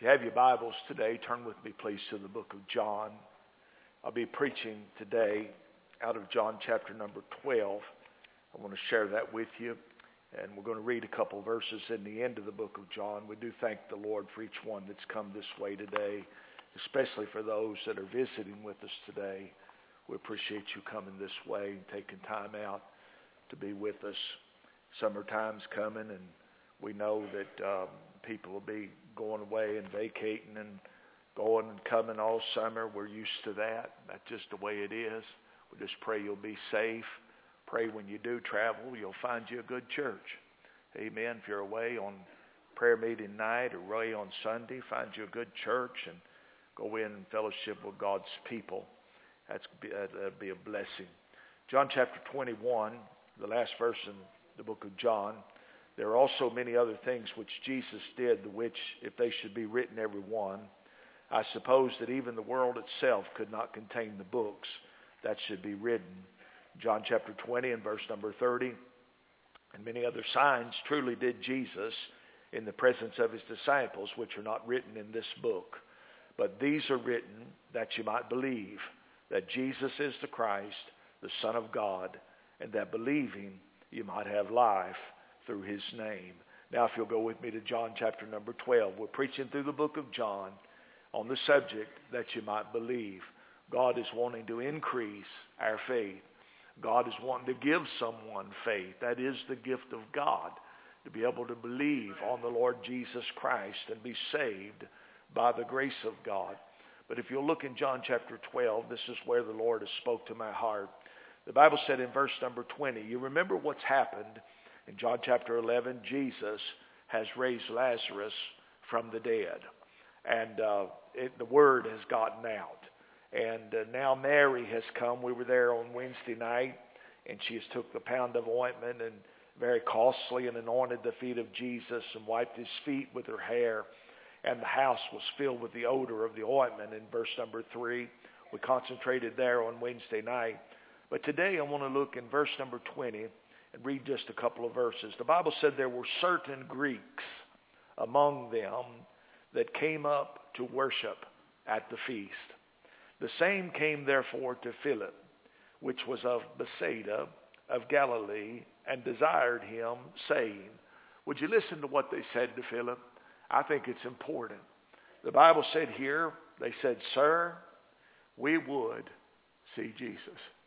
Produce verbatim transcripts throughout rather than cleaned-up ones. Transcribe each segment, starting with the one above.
you have your Bibles today, turn with me please to the book of John. I'll be preaching today out of John chapter number twelve. I want to share that with you. And we're going to read a couple verses in the end of the book of John. We do thank the Lord for each one that's come this way today, especially for those that are visiting with us today. We appreciate you coming this way and taking time out to be with us. Summertime's coming, and we know that um, people will be going away and vacating and going and coming all summer. We're used to that. That's just the way it is. We just pray you'll be safe. Pray when you do travel, you'll find you a good church. Amen. If you're away on prayer meeting night or away on Sunday, find you a good church and go in and fellowship with God's people. That's, that'd be a blessing. John chapter twenty-one, the last verse in the book of John. There are also many other things which Jesus did, which, if they should be written every one, I suppose that even the world itself could not contain the books that should be written. John chapter twenty and verse number thirty. And many other signs truly did Jesus in the presence of his disciples, which are not written in this book. But these are written that you might believe that Jesus is the Christ, the Son of God, and that believing you might have life through his name. Now if you'll go with me to John chapter number twelve. We're preaching through the book of John on the subject that you might believe. God is wanting to increase our faith. God is wanting to give someone faith. That is the gift of God, to be able to believe on the Lord Jesus Christ and be saved by the grace of God. But if you'll look in John chapter twelve, this is where the Lord has spoke to my heart. The Bible said in verse number twenty, you remember what's happened in John chapter eleven. Jesus has raised Lazarus from the dead. And uh, it, the word has gotten out. And uh, now Mary has come. We were there on Wednesday night, and she has took the pound of ointment and very costly and anointed the feet of Jesus and wiped his feet with her hair. And the house was filled with the odor of the ointment in verse number three. We concentrated there on Wednesday night. But today I want to look in verse number twenty and read just a couple of verses. The Bible said there were certain Greeks among them that came up to worship at the feast. The same came therefore to Philip, which was of Bethsaida of Galilee, and desired him, saying, would you listen to what they said to Philip? I think it's important. The Bible said here, they said, sir, we would see Jesus.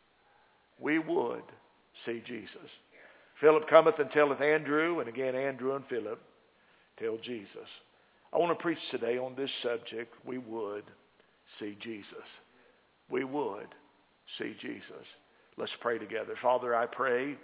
We would see Jesus. Philip cometh and telleth Andrew, and again Andrew and Philip tell Jesus. I want to preach today on this subject. We would see Jesus. We would see Jesus. Let's pray together. Father, I pray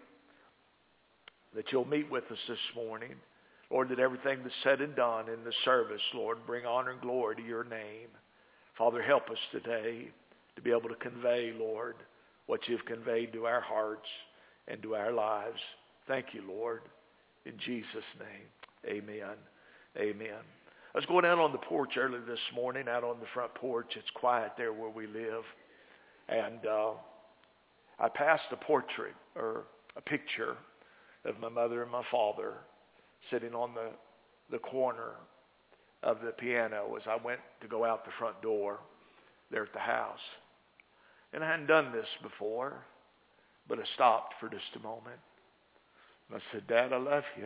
that you'll meet with us this morning. Lord, that everything that's said and done in the service, Lord, bring honor and glory to your name. Father, help us today to be able to convey, Lord, what you've conveyed to our hearts and to our lives. Thank you, Lord. In Jesus' name, amen. Amen. I was going out on the porch early this morning, out on the front porch. It's quiet there where we live. And uh, I passed a portrait or a picture of my mother and my father sitting on the, the corner of the piano as I went to go out the front door there at the house. And I hadn't done this before, but I stopped for just a moment. And I said, Dad, I love you.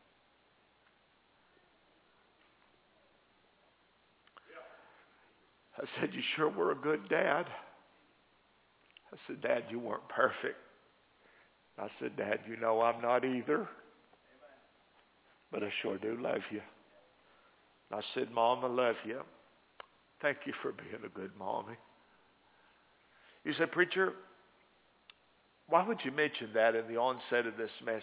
I said, you sure were a good dad. I said, Dad, you weren't perfect. I said, Dad, you know I'm not either. But I sure do love you. I said, Mom, I love you. Thank you for being a good mommy. You said, preacher, why would you mention that in the onset of this message?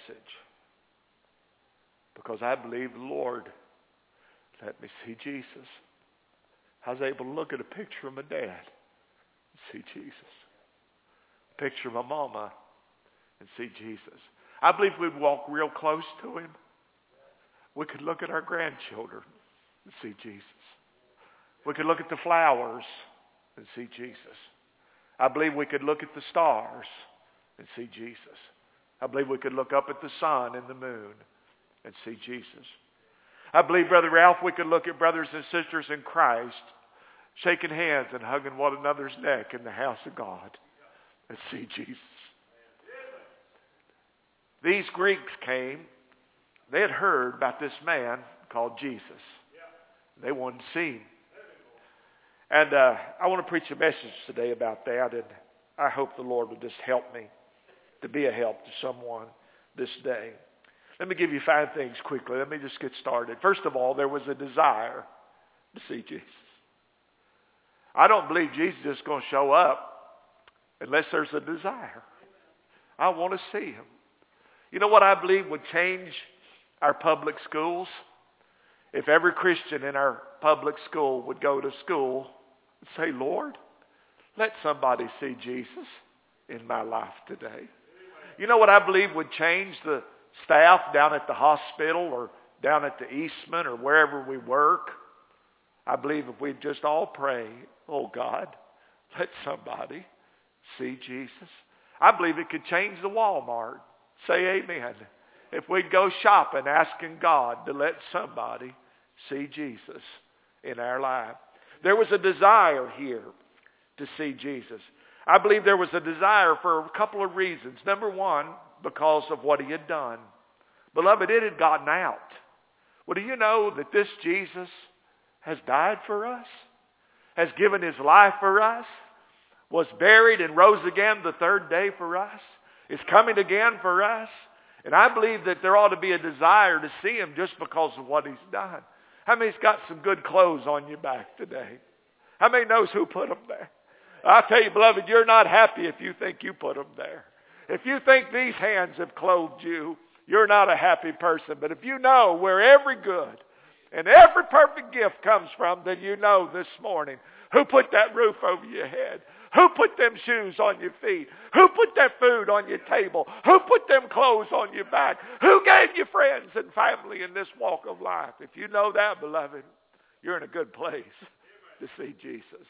Because I believe the Lord let me see Jesus. I was able to look at a picture of my dad and see Jesus. A picture of my mama and see Jesus. I believe we'd walk real close to him. We could look at our grandchildren and see Jesus. We could look at the flowers and see Jesus. I believe we could look at the stars and see Jesus. I believe we could look up at the sun and the moon and see Jesus. I believe, Brother Ralph, we could look at brothers and sisters in Christ shaking hands and hugging one another's neck in the house of God and see Jesus. These Greeks came. They had heard about this man called Jesus. They wanted to see him. And uh, I want to preach a message today about that, and I hope the Lord will just help me to be a help to someone this day. Let me give you five things quickly. Let me just get started. First of all, there was a desire to see Jesus. I don't believe Jesus is going to show up unless there's a desire. I want to see him. You know what I believe would change our public schools? If every Christian in our public school would go to school and say, Lord, let somebody see Jesus in my life today. You know what I believe would change the staff down at the hospital or down at the Eastman or wherever we work? I believe if we'd just all pray, oh God, let somebody see Jesus. I believe it could change the Walmart. Say amen. If we'd go shopping asking God to let somebody see Jesus in our life. There was a desire here to see Jesus. I believe there was a desire for a couple of reasons. Number one, because of what he had done. Beloved, it had gotten out. Well, do you know that this Jesus has died for us? Has given his life for us? Was buried and rose again the third day for us? Is coming again for us? And I believe that there ought to be a desire to see him just because of what he's done. How many's got some good clothes on your back today? How many knows who put them there? I'll tell you, beloved, you're not happy if you think you put them there. If you think these hands have clothed you, you're not a happy person. But if you know where every good and every perfect gift comes from, then you know this morning who put that roof over your head. Who put them shoes on your feet? Who put that food on your table? Who put them clothes on your back? Who gave you friends and family in this walk of life? If you know that, beloved, you're in a good place to see Jesus.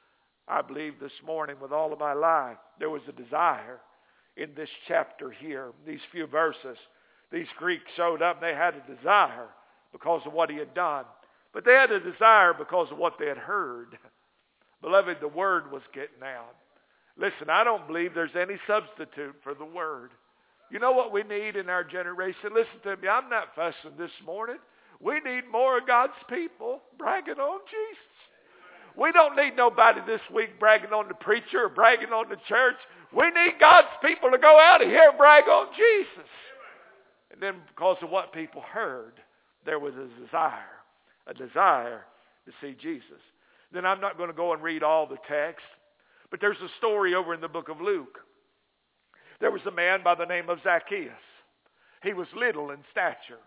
I believe this morning with all of my life, there was a desire in this chapter here, these few verses. These Greeks showed up and they had a desire because of what he had done. But they had a desire because of what they had heard. Beloved, the word was getting out. Listen, I don't believe there's any substitute for the word. You know what we need in our generation? Listen to me, I'm not fussing this morning. We need more of God's people bragging on Jesus. We don't need nobody this week bragging on the preacher or bragging on the church. We need God's people to go out of here and brag on Jesus. And then because of what people heard, there was a desire, a desire to see Jesus. Then I'm not going to go and read all the text, but there's a story over in the book of Luke. There was a man by the name of Zacchaeus. He was little in stature.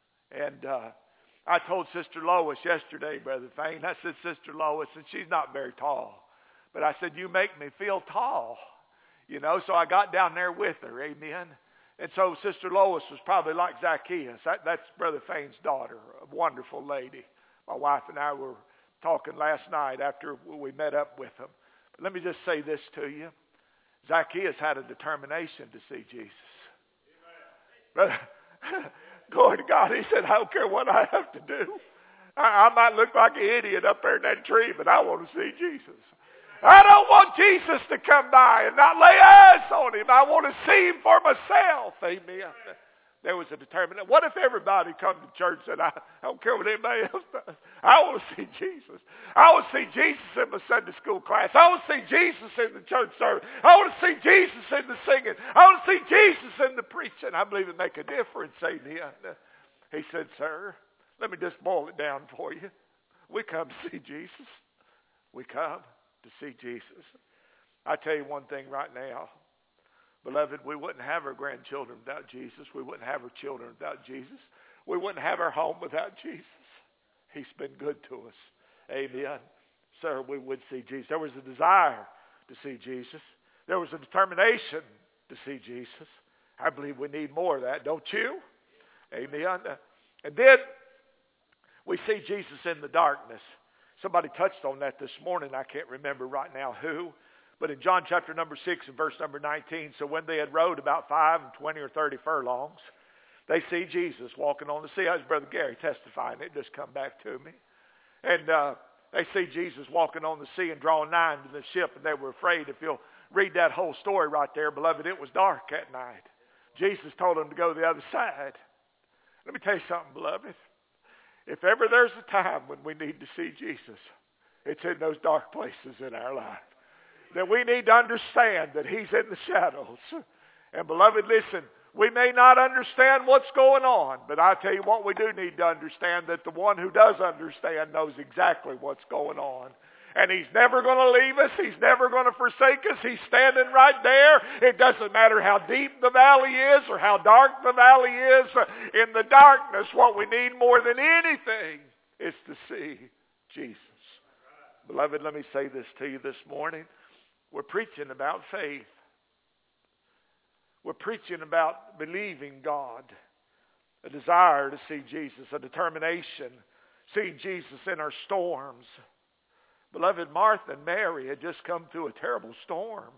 And uh, I told Sister Lois yesterday, Brother Fain, I said, Sister Lois, and she's not very tall, but I said, you make me feel tall. You know, so I got down there with her, amen. And so Sister Lois was probably like Zacchaeus. That, that's Brother Fain's daughter, a wonderful lady. My wife and I were talking last night after we met up with him. But let me just say this to you. Zacchaeus had a determination to see Jesus. But, glory to God, he said, I don't care what I have to do. I, I might look like an idiot up there in that tree, but I want to see Jesus. I don't want Jesus to come by and not lay eyes on him. I want to see him for myself. Amen. There was a determination. What if everybody come to church and I, I don't care what anybody else does. I want to see Jesus. I want to see Jesus in my Sunday school class. I want to see Jesus in the church service. I want to see Jesus in the singing. I want to see Jesus in the preaching. I believe it make a difference. Amen. He said, sir, let me just boil it down for you. We come to see Jesus. We come to see Jesus. I tell you one thing right now. Beloved, we wouldn't have our grandchildren without Jesus. We wouldn't have our children without Jesus. We wouldn't have our home without Jesus. He's been good to us. Amen. Sir, we would see Jesus. There was a desire to see Jesus. There was a determination to see Jesus. I believe we need more of that, don't you? Amen. And then we see Jesus in the darkness. Somebody touched on that this morning. I can't remember right now who. But in John chapter number six and verse number nineteen, so when they had rowed about five and twenty or thirty furlongs, They see Jesus walking on the sea. That was Brother Gary testifying. It just come back to me. And uh, they see Jesus walking on the sea and drawing nigh to the ship, and they were afraid. If you'll read that whole story right there, beloved, it was dark at night. Jesus told them to go to the other side. Let me tell you something, beloved. If ever there's a time when we need to see Jesus, it's in those dark places in our life. That we need to understand that he's in the shadows. And beloved, listen, we may not understand what's going on, but I tell you what, we do need to understand that the one who does understand knows exactly what's going on. And he's never going to leave us. He's never going to forsake us. He's standing right there. It doesn't matter how deep the valley is or how dark the valley is. In the darkness, what we need more than anything is to see Jesus. Beloved, let me say this to you this morning. We're preaching about faith. We're preaching about believing God. A desire to see Jesus. A determination. Seeing Jesus in our storms. Beloved, Martha and Mary had just come through a terrible storm.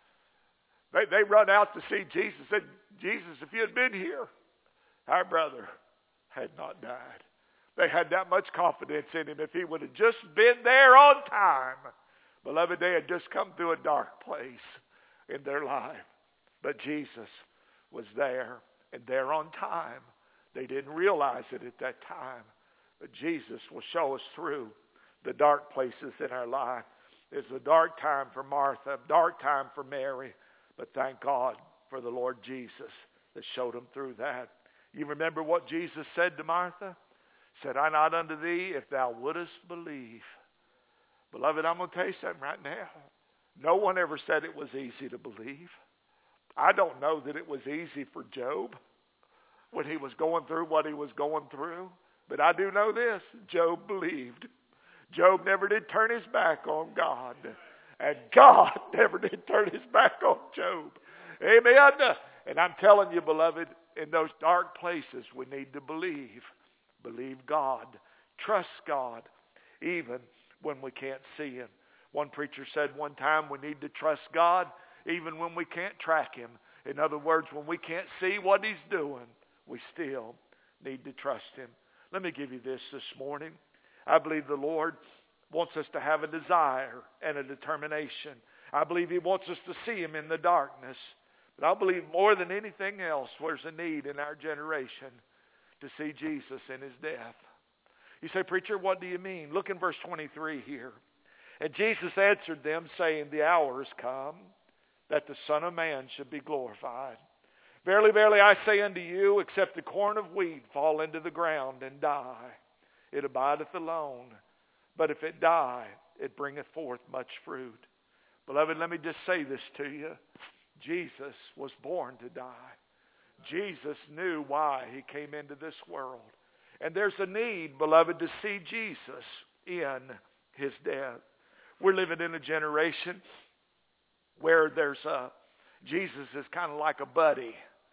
They, they run out to see Jesus and said, Jesus, if you had been here, our brother had not died. They had that much confidence in him. If he would have just been there on time. Beloved, they had just come through a dark place in their life. But Jesus was there and there on time. They didn't realize it at that time. But Jesus will show us through the dark places in our life. It's a dark time for Martha, a dark time for Mary, but thank God for the Lord Jesus that showed them through that. You remember what Jesus said to Martha? Said, I not unto thee if thou wouldest believe. Beloved, I'm going to tell you something right now. No one ever said it was easy to believe. I don't know that it was easy for Job when he was going through what he was going through. But I do know this, Job believed. Job never did turn his back on God. And God never did turn his back on Job. Amen. And I'm telling you, beloved, in those dark places we need to believe. Believe God. Trust God. Even when we can't see him. One preacher said one time we need to trust God even when we can't track him. In other words, when we can't see what he's doing, we still need to trust him. Let me give you this this morning. I believe the Lord wants us to have a desire and a determination. I believe he wants us to see him in the darkness. But I believe more than anything else, there's a need in our generation to see Jesus in his death. You say, preacher, what do you mean? Look in verse twenty-three here. And Jesus answered them, saying, the hour is come that the Son of Man should be glorified. Verily, verily, I say unto you, except the corn of wheat fall into the ground and die, it abideth alone. But if it die, it bringeth forth much fruit. Beloved, let me just say this to you. Jesus was born to die. Jesus knew why he came into this world. And there's a need, beloved, to see Jesus in his death. We're living in a generation where there's a, Jesus is kind of like a buddy.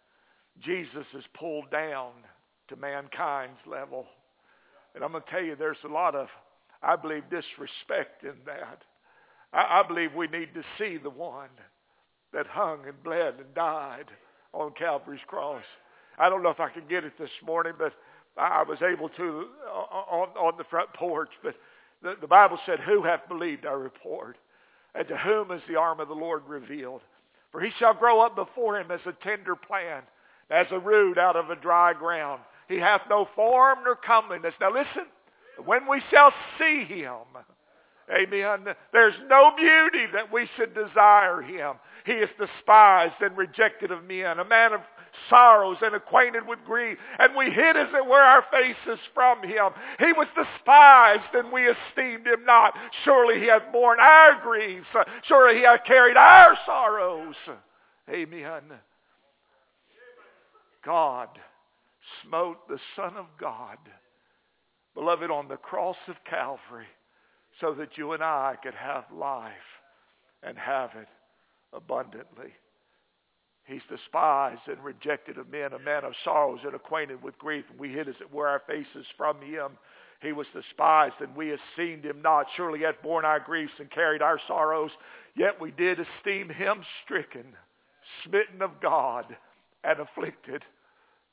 Jesus is pulled down to mankind's level. And I'm going to tell you, there's a lot of, I believe, disrespect in that. I, I believe we need to see the one that hung and bled and died on Calvary's cross. I don't know if I can get it this morning, but I, I was able to on, on the front porch. But the, the Bible said, who hath believed our report? And to whom is the arm of the Lord revealed? For he shall grow up before him as a tender plant, as a root out of a dry ground. He hath no form nor comeliness. Now listen, when we shall see him, amen, there's no beauty that we should desire him. He is despised and rejected of men, a man of sorrows and acquainted with grief. And we hid, as it were, our faces from him. He was despised and we esteemed him not. Surely he hath borne our griefs. Surely he hath carried our sorrows. Amen. God smote the Son of God, beloved, on the cross of Calvary, so that you and I could have life and have it abundantly. He's despised and rejected of men, a man of sorrows and acquainted with grief. And we hid, as it were, our faces from him. He was despised and we esteemed him not. Surely he hath borne our griefs and carried our sorrows. Yet we did esteem him stricken, smitten of God, and afflicted.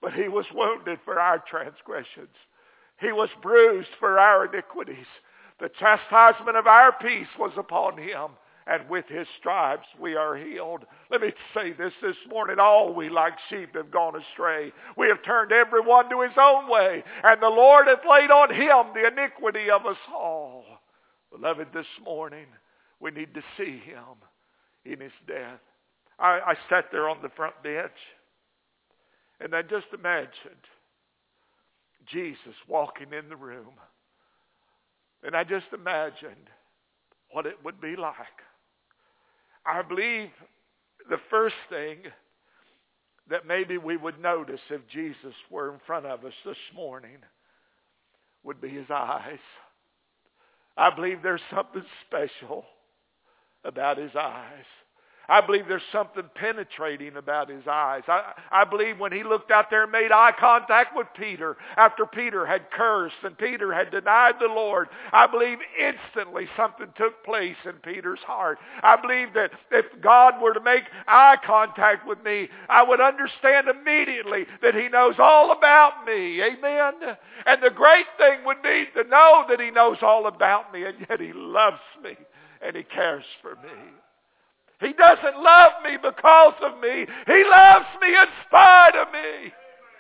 But he was wounded for our transgressions. He was bruised for our iniquities. The chastisement of our peace was upon him, and with his stripes we are healed. Let me say this this morning. All we like sheep have gone astray. We have turned everyone to his own way, and the Lord hath laid on him the iniquity of us all. Beloved, this morning we need to see him in his death. I, I sat there on the front bench, and I just imagined Jesus walking in the room. And I just imagined what it would be like. I believe the first thing that maybe we would notice if Jesus were in front of us this morning would be his eyes. I believe there's something special about his eyes. I believe there's something penetrating about his eyes. I, I believe when he looked out there and made eye contact with Peter, after Peter had cursed and Peter had denied the Lord, I believe instantly something took place in Peter's heart. I believe that if God were to make eye contact with me, I would understand immediately that he knows all about me. Amen? And the great thing would be to know that he knows all about me, and yet he loves me and he cares for me. He doesn't love me because of me. He loves me in spite of me.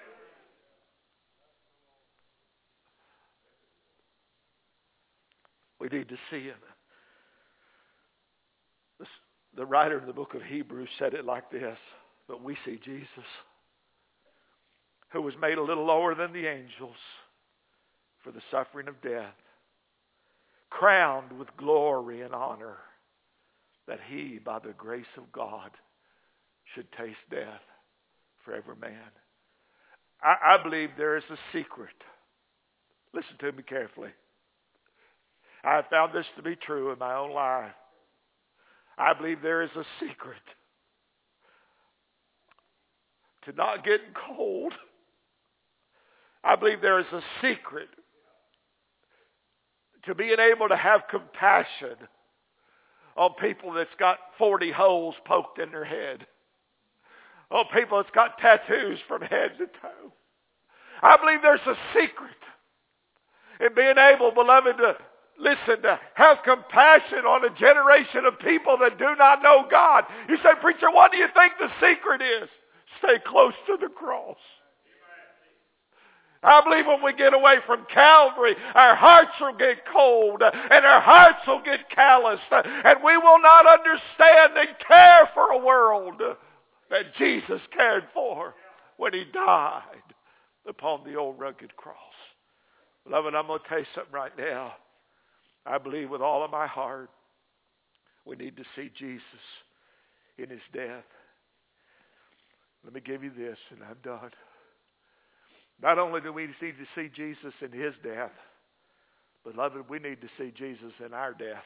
We need to see him. The writer of the book of Hebrews said it like this, but we see Jesus, who was made a little lower than the angels for the suffering of death, crowned with glory and honor, that he, by the grace of God, should taste death for every man. I, I believe there is a secret. Listen to me carefully. I have found this to be true in my own life. I believe there is a secret to not getting cold. I believe there is a secret to being able to have compassion on people that's got forty holes poked in their head. On people that's got tattoos from head to toe. I believe there's a secret in being able, beloved, to listen, to have compassion on a generation of people that do not know God. You say, preacher, what do you think the secret is? Stay close to the cross. I believe when we get away from Calvary, our hearts will get cold and our hearts will get calloused, and we will not understand and care for a world that Jesus cared for when he died upon the old rugged cross. Beloved, I'm going to tell you something right now. I believe with all of my heart we need to see Jesus in his death. Let me give you this and I'm done. Not only do we need to see Jesus in his death, beloved, we need to see Jesus in our death.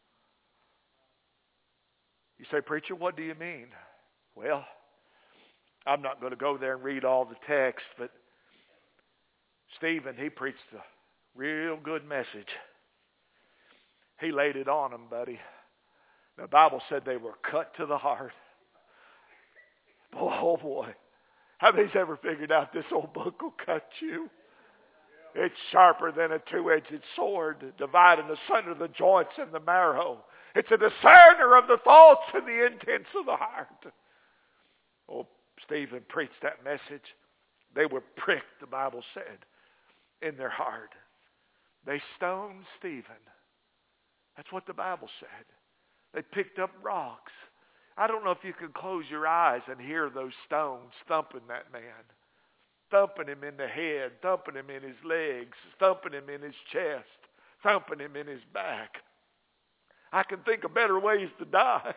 You say, preacher, what do you mean? Well, I'm not going to go there and read all the text, but Stephen, he preached a real good message. He laid it on them, buddy. The Bible said they were cut to the heart. Oh, boy. How many's ever figured out this old book will cut you? It's sharper than a two-edged sword, dividing asunder the joints and the marrow. It's a discerner of the thoughts and the intents of the heart. Oh, Stephen preached that message. They were pricked, the Bible said, in their heart. They stoned Stephen. That's what the Bible said. They picked up rocks. I don't know if you can close your eyes and hear those stones thumping that man. Thumping him in the head, thumping him in his legs, thumping him in his chest, thumping him in his back. I can think of better ways to die.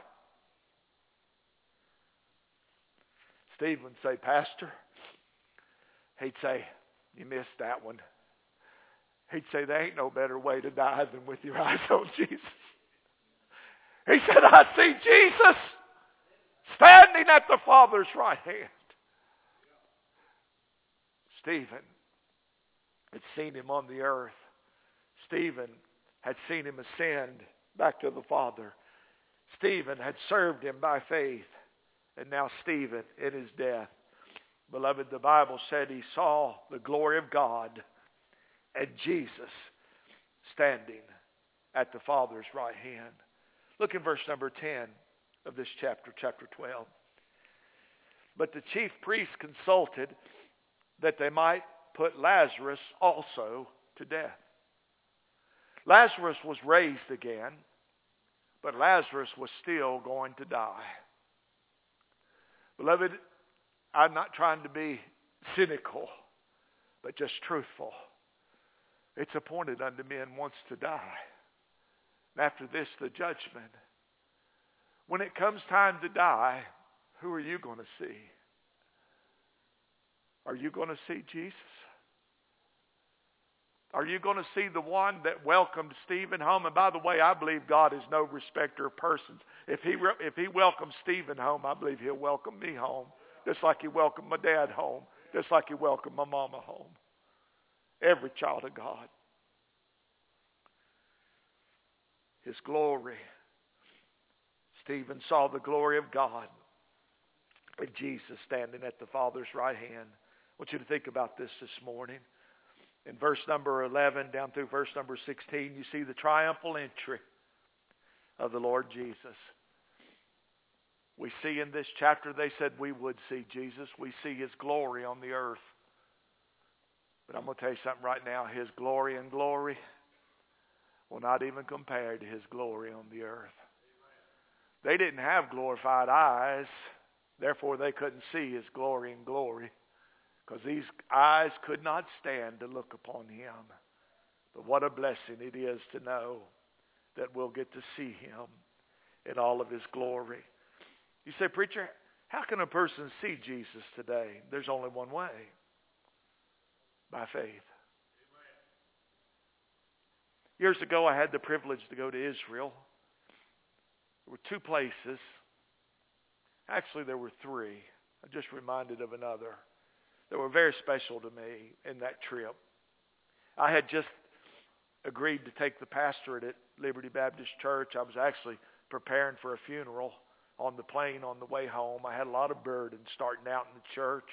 Stephen would say, Pastor, he'd say, you missed that one. He'd say, there ain't no better way to die than with your eyes on Jesus. He said, I see Jesus standing at the Father's right hand. Stephen had seen him on the earth. Stephen had seen him ascend back to the Father. Stephen had served him by faith. And now Stephen, in his death, Beloved, the Bible said he saw the glory of God and Jesus standing at the Father's right hand. Look in verse number ten of this chapter, chapter twelve. But the chief priests consulted that they might put Lazarus also to death. Lazarus was raised again, but Lazarus was still going to die. Beloved, I'm not trying to be cynical, but just truthful. It's appointed unto men once to die. And after this, the judgment. When it comes time to die, who are you going to see? Are you going to see Jesus? Are you going to see the one that welcomed Stephen home? And by the way, I believe God is no respecter of persons. If he, if he welcomes Stephen home, I believe he'll welcome me home. Just like he welcomed my dad home. Just like he welcomed my mama home. Every child of God. His glory. Stephen saw the glory of God. And Jesus standing at the Father's right hand. I want you to think about this this morning. In verse number eleven down through verse number sixteen, you see the triumphal entry of the Lord Jesus. We see in this chapter, they said we would see Jesus. We see his glory on the earth. But I'm going to tell you something right now. His glory and glory will not even compare to his glory on the earth. They didn't have glorified eyes. Therefore, they couldn't see his glory and glory. Because these eyes could not stand to look upon him. But what a blessing it is to know that we'll get to see him in all of his glory. You say, preacher, how can a person see Jesus today? There's only one way. By faith. Amen. Years ago, I had the privilege to go to Israel. There were two places. Actually, there were three. I'm just reminded of another. That were very special to me in that trip. I had just agreed to take the pastorate at Liberty Baptist Church. I was actually preparing for a funeral on the plane on the way home. I had a lot of burden starting out in the church.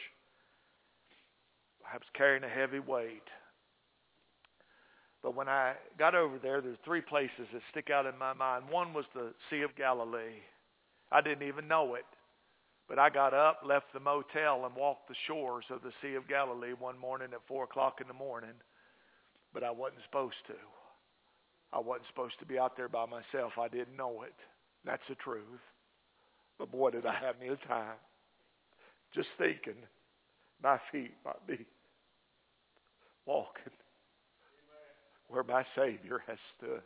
I was carrying a heavy weight. But when I got over there, there's three places that stick out in my mind. One was the Sea of Galilee. I didn't even know it. But I got up, left the motel, and walked the shores of the Sea of Galilee one morning at four o'clock in the morning. But I wasn't supposed to. I wasn't supposed to be out there by myself. I didn't know it. That's the truth. But boy, did I have me a time. Just thinking my feet might be walking where my Savior has stood.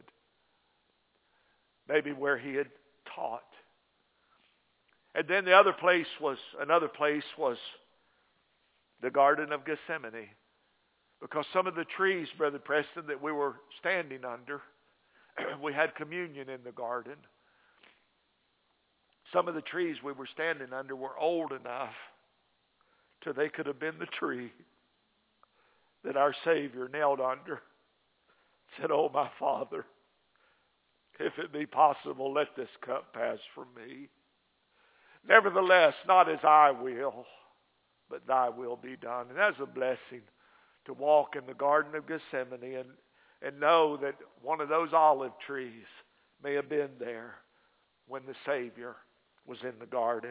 Maybe where he had taught. And then the other place was, another place was the Garden of Gethsemane. Because some of the trees, Brother Preston, that we were standing under, we had communion in the garden. Some of the trees we were standing under were old enough till they could have been the tree that our Savior knelt under. Said, oh, my Father, if it be possible, let this cup pass from me. Nevertheless, not as I will, but thy will be done. And that's a blessing to walk in the Garden of Gethsemane and, and know that one of those olive trees may have been there when the Savior was in the garden.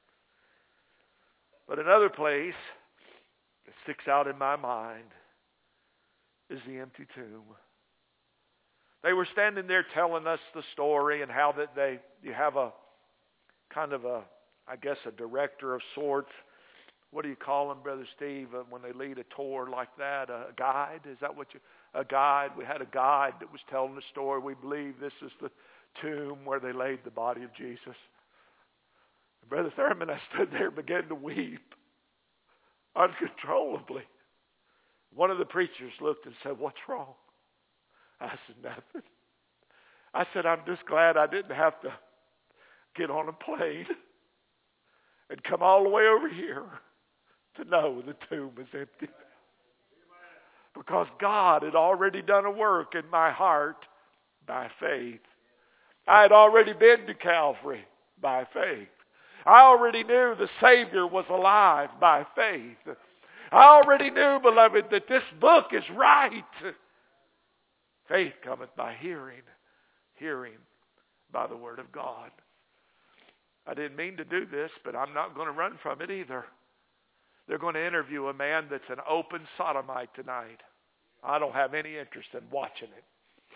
But another place that sticks out in my mind is the empty tomb. They were standing there telling us the story and how that they, you have a kind of a, I guess a director of sorts. What do you call them, Brother Steve, uh, when they lead a tour like that? A guide? Is that what you, a guide? We had a guide that was telling the story. We believe this is the tomb where they laid the body of Jesus. And Brother Thurman, I stood there and began to weep uncontrollably. One of the preachers looked and said, what's wrong? I said, nothing. I said, I'm just glad I didn't have to get on a plane and come all the way over here to know the tomb is empty. Because God had already done a work in my heart by faith. I had already been to Calvary by faith. I already knew the Savior was alive by faith. I already knew, beloved, that this book is right. Faith cometh by hearing, hearing by the Word of God. I didn't mean to do this, but I'm not going to run from it either. They're going to interview a man that's an open sodomite tonight. I don't have any interest in watching it.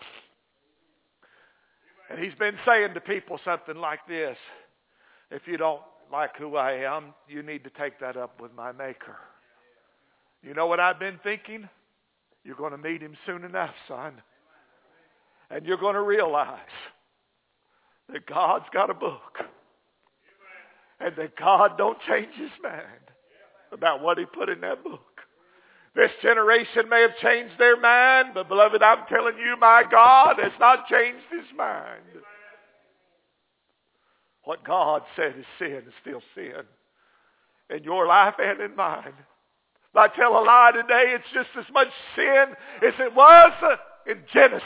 And he's been saying to people something like this: if you don't like who I am, you need to take that up with my Maker. You know what I've been thinking? You're going to meet him soon enough, son. And you're going to realize that God's got a book. And that God don't change his mind about what he put in that book. This generation may have changed their mind, but beloved, I'm telling you, my God has not changed his mind. What God said is sin is still sin. In your life and in mine. If I tell a lie today, it's just as much sin as it was in Genesis.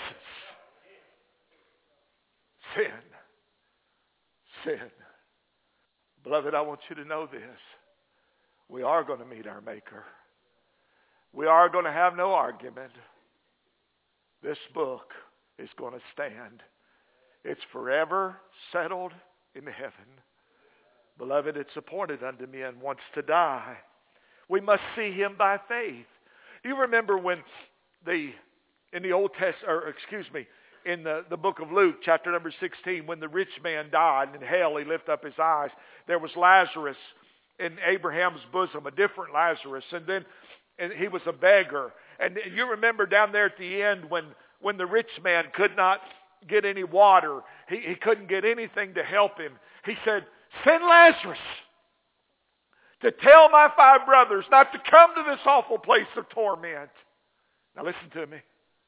Sin. Sin. Beloved, I want you to know this. We are going to meet our Maker. We are going to have no argument. This book is going to stand. It's forever settled in heaven. Beloved, it's appointed unto men once to die. We must see him by faith. Do you remember when the, in the Old Testament, or excuse me, in the, the book of Luke, chapter number sixteen, when the rich man died and in hell he lifted up his eyes, there was Lazarus in Abraham's bosom, a different Lazarus, and then and he was a beggar. And you remember down there at the end when, when the rich man could not get any water, he, he couldn't get anything to help him. He said, send Lazarus to tell my five brothers not to come to this awful place of torment. Now listen to me.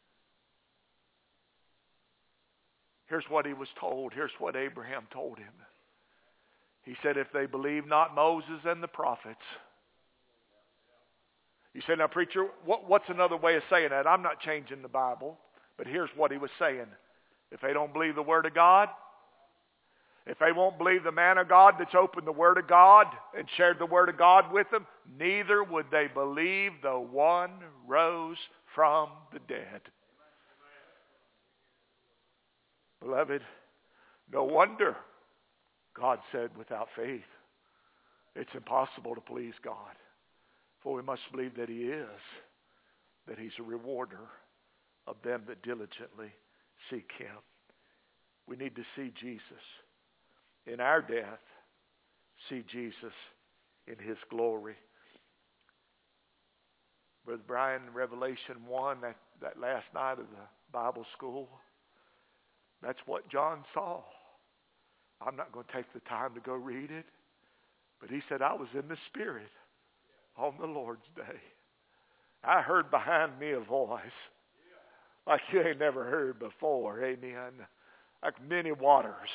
Here's what he was told. Here's what Abraham told him. He said, if they believe not Moses and the prophets. You say, now preacher, what, what's another way of saying that? I'm not changing the Bible, but here's what he was saying. If they don't believe the Word of God, if they won't believe the man of God that's opened the Word of God and shared the Word of God with them, neither would they believe the one rose from the dead. Beloved, no wonder God said without faith, it's impossible to please God. For we must believe that he is, that he's a rewarder of them that diligently seek him. We need to see Jesus in our death, see Jesus in his glory. Brother Brian, Revelation one, that, that last night of the Bible school, that's what John saw. I'm not going to take the time to go read it, but he said, I was in the Spirit on the Lord's day. I heard behind me a voice like you ain't never heard before. Amen. Like many waters.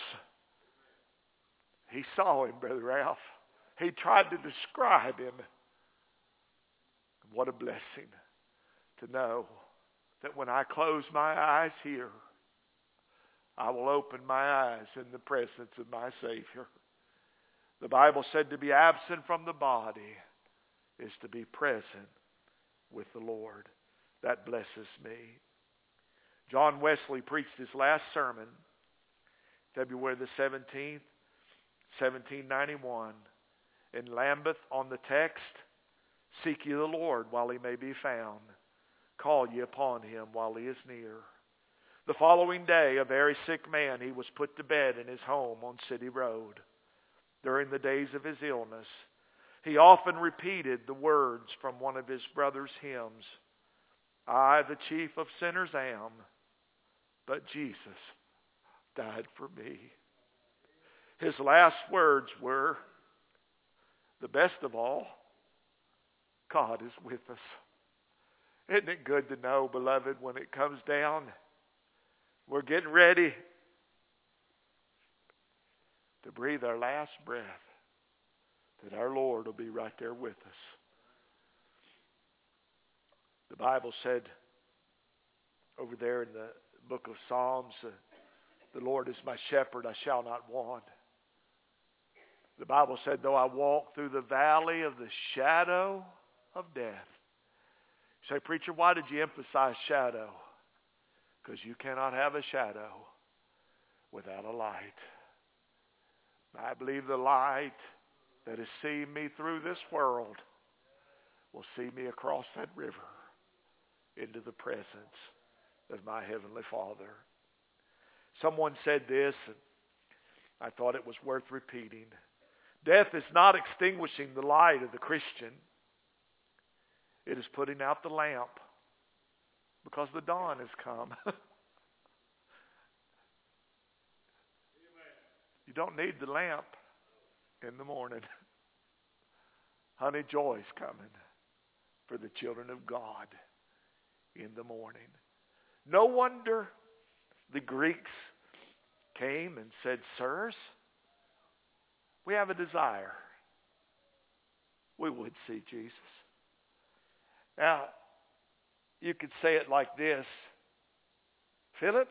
He saw him, Brother Ralph. He tried to describe him. What a blessing to know that when I close my eyes here, I will open my eyes in the presence of my Savior. The Bible said to be absent from the body is to be present with the Lord. That blesses me. John Wesley preached his last sermon February the seventeenth, seventeen ninety-one in Lambeth on the text, seek ye the Lord while he may be found. Call ye upon him while he is near. The following day, a very sick man, he was put to bed in his home on City Road. During the days of his illness, he often repeated the words from one of his brother's hymns. I, the chief of sinners, am, but Jesus died for me. His last words were, the best of all, God is with us. Isn't it good to know, beloved, when it comes down, we're getting ready to breathe our last breath, that our Lord will be right there with us. The Bible said over there in the book of Psalms, uh, the Lord is my shepherd, I shall not want. The Bible said, though I walk through the valley of the shadow of death. You say, preacher, why did you emphasize shadow? Because you cannot have a shadow without a light. I believe the light that has seen me through this world will see me across that river into the presence of my Heavenly Father. Someone said this, and I thought it was worth repeating. Death is not extinguishing the light of the Christian. It is putting out the lamp because the dawn has come. You don't need the lamp in the morning. Honey, joy's coming for the children of God in the morning. No wonder the Greeks came and said, sirs, we have a desire. We would see Jesus. Now, you could say it like this. Philip,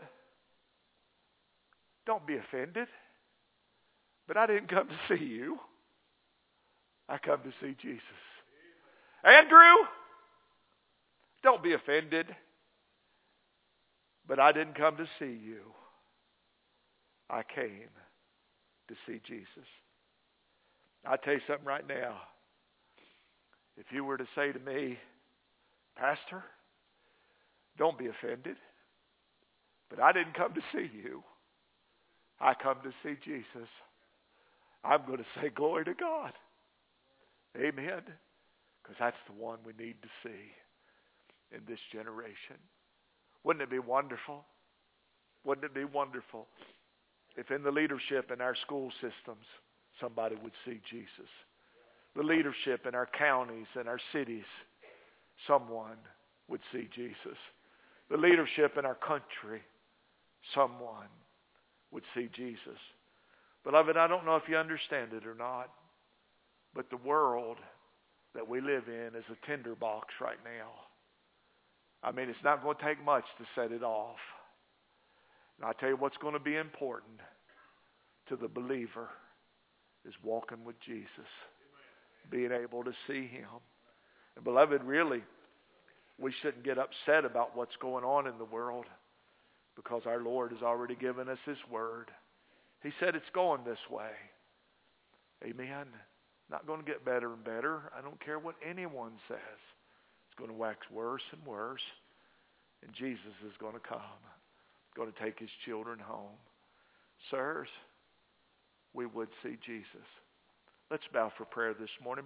don't be offended, but I didn't come to see you. I come to see Jesus. Andrew, don't be offended, but I didn't come to see you. I came to see Jesus. I'll tell you something right now. If you were to say to me, Pastor, don't be offended, but I didn't come to see you. I come to see Jesus. I'm going to say glory to God. Amen. Because that's the one we need to see in this generation. Wouldn't it be wonderful? Wouldn't it be wonderful if in the leadership in our school systems, somebody would see Jesus? The leadership in our counties and our cities, someone would see Jesus. The leadership in our country, someone would see Jesus. Beloved, I don't know if you understand it or not, but the world that we live in is a tinderbox right now. I mean, it's not going to take much to set it off. And I tell you what's going to be important to the believer is walking with Jesus, being able to see Him. And beloved, really, we shouldn't get upset about what's going on in the world because our Lord has already given us His word. He said it's going this way. Amen. Not going to get better and better. I don't care what anyone says. It's going to wax worse and worse. And Jesus is going to come. Going to take His children home. Sirs, we would see Jesus. Let's bow for prayer this morning.